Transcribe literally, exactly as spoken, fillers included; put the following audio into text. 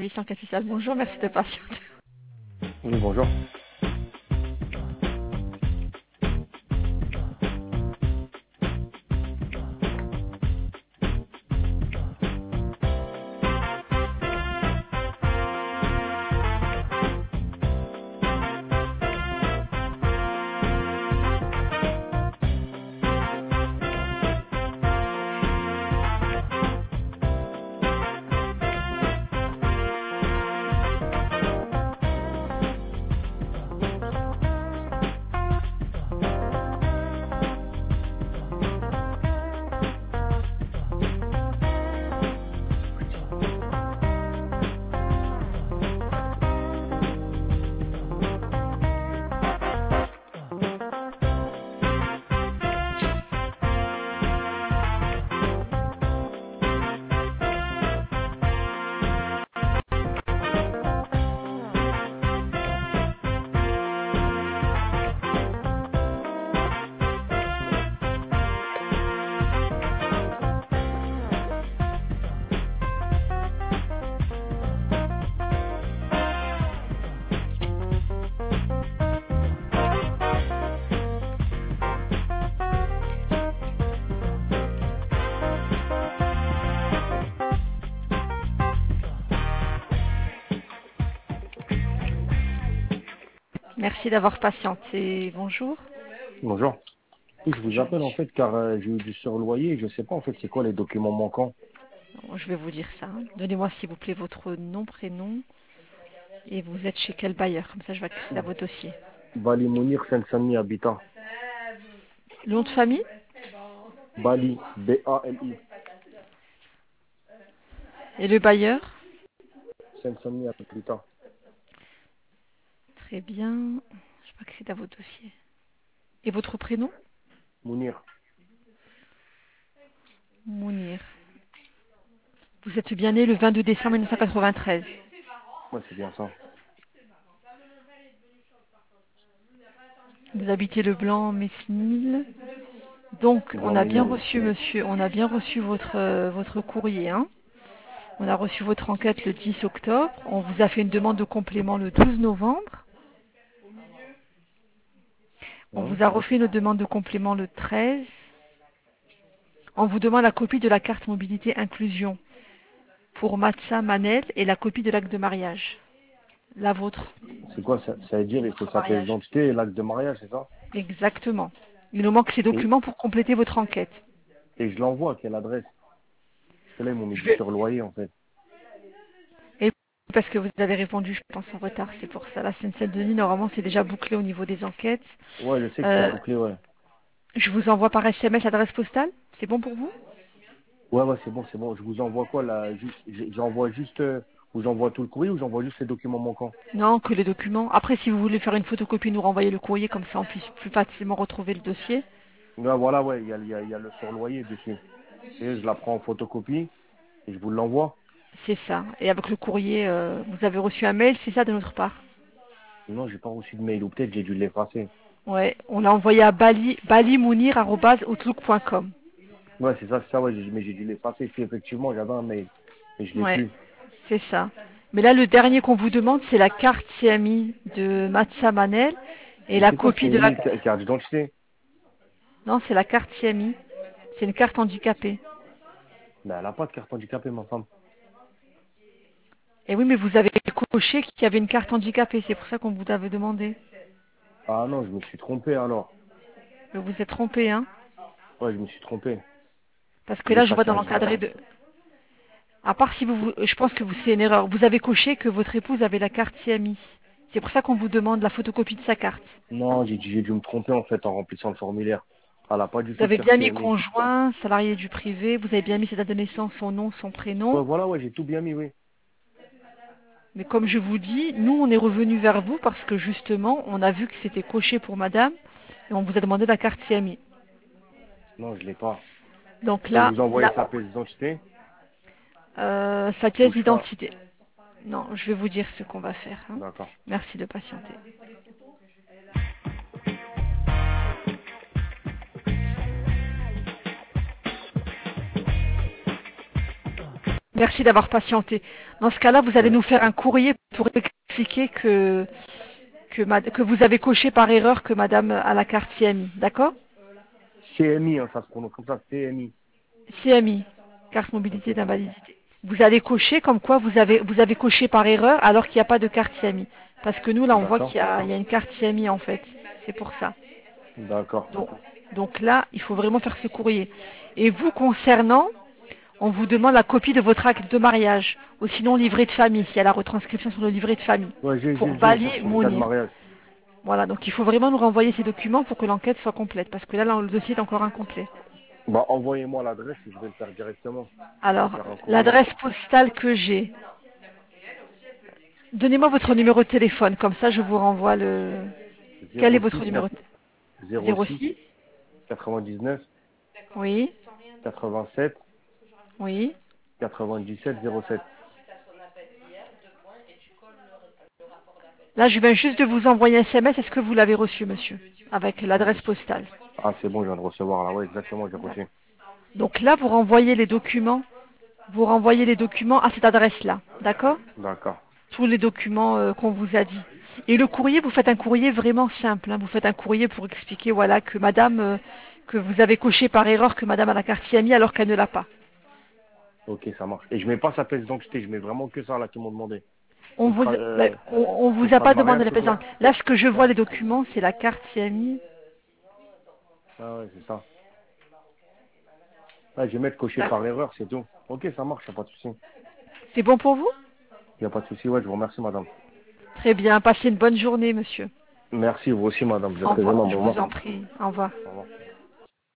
service enquête sociale. Bonjour, merci de patienter. Oui, bonjour. Merci d'avoir patienté. Bonjour. Bonjour. Oui, je vous Bonjour, appelle en monsieur. fait car euh, j'ai eu du surloyer et je sais pas en fait c'est quoi les documents manquants. Bon, je vais vous dire ça. Donnez-moi s'il vous plaît votre nom, prénom et vous êtes chez quel bailleur. Comme ça, je vais accéder à votre dossier. Bali Mounir Saint-Samy Habitat. Le nom de famille Bali, B A L I. et le bailleur. Saint-Samy Habitat. Très bien. Je vais accéder à votre dossier. Et votre prénom Mounir. Mounir. Vous êtes bien né le vingt-deux décembre mille neuf cent quatre-vingt-treize. Ouais, c'est bien ça. Vous habitez le Blanc, Mesnil. Donc, on a bien Blanc-Ménil. reçu, monsieur, on a bien reçu votre, euh, votre courrier. Hein. On a reçu votre enquête le dix octobre. On vous a fait une demande de complément le douze novembre. On Hein. vous a refait une demande de complément le treize. On vous demande la copie de la carte mobilité inclusion pour Matza Manel et la copie de l'acte de mariage. La vôtre. C'est quoi ça? Ça veut dire il faut Votre sa pièce mariage. d'identité et l'acte de mariage, c'est ça? Exactement. Il nous manque ces Et, documents pour compléter votre enquête. et je l'envoie à quelle adresse? Parce que là ils m'ont mis Je du vais... surloyer en fait. Et parce que vous avez répondu, je pense, en retard, c'est pour ça. La Seine-Saint-Denis, normalement, c'est déjà bouclé au niveau des enquêtes. Ouais, je sais que c'est Euh, bouclé, ouais. je vous envoie par S M S adresse postale. C'est bon pour vous? Ouais, ouais, c'est bon, c'est bon. Je vous envoie quoi là? Juste, j'- j'envoie juste, euh, vous envoie tout le courrier ou j'envoie juste les documents manquants? Non, que les documents. Après, si vous voulez faire une photocopie, nous renvoyer le courrier, comme ça on puisse plus facilement retrouver le dossier. Ouais, voilà, ouais, il y a, il y, a, il y a le surloyer dessus. Et je la prends en photocopie et je vous l'envoie. C'est ça. Et avec le courrier, euh, vous avez reçu un mail, c'est ça de notre part? Non, j'ai pas reçu de mail ou peut-être j'ai dû l'effacer. Ouais, on l'a envoyé à bali, balimounir arobase outlook point com. Ouais, c'est ça, c'est ça, ouais, j'ai- mais j'ai dû l'effacer. Si effectivement j'avais un mail, mais je l'ai Ouais, plus. c'est ça. Mais là, le dernier qu'on vous demande, c'est la carte C M I de Matza Manel et Mais la c'est quoi copie de la... C M I, ca- carte d'identité? Non, c'est la carte C M I. C'est une carte handicapée. Mais elle a pas de carte handicapée, ma femme. Et oui, mais vous avez coché qu'il y avait une carte handicapée. C'est pour ça qu'on vous avait demandé. Ah non, je me suis trompé alors. Vous vous êtes trompé, hein? Ouais, je me suis trompé. Parce que J'ai là, je vois effacé dans un... l'encadré de... À part si vous, vous- je pense que vous, c'est une erreur. Vous avez coché que votre épouse avait la carte C M I. C'est pour ça qu'on vous demande la photocopie de sa carte. Non, j'ai dû, j'ai dû me tromper en fait en remplissant le formulaire. Elle a pas du Vous tout de avez carte bien mis C M I. conjoint, salarié du privé, vous avez bien mis sa date de naissance, son nom, son prénom. Ouais, voilà, ouais, j'ai tout bien mis, oui. Mais comme je vous dis, nous, on est revenu vers vous parce que justement, on a vu que c'était coché pour madame et on vous a demandé la carte C M I. Non, je l'ai pas. Donc Et là, vous envoyez là sa pièce d'identité euh, sa ou pièce je fais... d'identité. Non, je vais vous dire ce qu'on va faire. Hein. D'accord. Merci de patienter. Merci d'avoir patienté. Dans ce cas-là, vous allez nous faire un courrier pour expliquer que, que, mad- que vous avez coché par erreur que madame a la carte C M I. D'accord? C M I, hein, ça se prononce comme ça, C M I. C M I, carte Ok, mobilité ça marche. d'invalidité. Vous allez cocher comme quoi vous avez, vous avez coché par erreur alors qu'il n'y a pas de carte C M I. Parce que nous, là, on voit D'accord. qu'il y a, il y a une carte C M I en fait. C'est pour ça. D'accord. Donc, donc là, il faut vraiment faire ce courrier. Et vous, concernant, on vous demande la copie de votre acte de mariage, ou sinon livret de famille, s'il y a la retranscription sur le livret de famille, Ouais, j'ai, pour j'ai, j'ai, j'ai un Bali certificat de Mounir. mariage. Voilà, donc il faut vraiment nous renvoyer ces documents pour que l'enquête soit complète, parce que là, là, le dossier est encore incomplet. Bah, envoyez-moi l'adresse et je vais le faire directement. Je vais Alors, faire un courrier. l'adresse postale que j'ai, donnez-moi votre numéro de téléphone, comme ça je vous renvoie le... Quel est zéro votre six numéro de zéro téléphone? six zéro six. quatre-vingt-dix-neuf Oui, quatre-vingt-sept oui. quatre-vingt-dix-sept zéro sept. Là, je viens juste de vous envoyer un S M S. Est-ce que vous l'avez reçu, monsieur? Avec l'adresse postale. Ah, c'est bon, je viens de recevoir là. Ouais, exactement, j'ai reçu. Donc là, vous renvoyez les documents. Vous renvoyez les documents à cette adresse-là. D'accord? D'accord. Tous les documents euh, qu'on vous a dit. Et le courrier, vous faites un courrier vraiment simple. Hein. Vous faites un courrier pour expliquer, voilà, que madame, euh, que vous avez coché par erreur que madame a la carte C M I alors qu'elle ne l'a pas. Ok, ça marche. Et je mets pas sa pièce d'identité, je mets vraiment que ça là qu'ils m'ont demandé. On vous, Contrat, là, euh, on, on vous a contrat de pas demandé mariage, la c'est tout. présence. Là, ce que je vois, les documents, c'est la carte C M I. Ah ouais, c'est ça. Ouais, je vais mettre coché par D'accord. erreur, c'est tout. Ok, ça marche, y a pas de souci. C'est bon pour vous? Y a pas de souci. Ouais, je vous remercie, madame. Très bien. Passez une bonne journée, monsieur. Merci, vous aussi, madame. Vous êtes Au très revoir. aimable Je pour vous moi. en prie. Au revoir. Au revoir.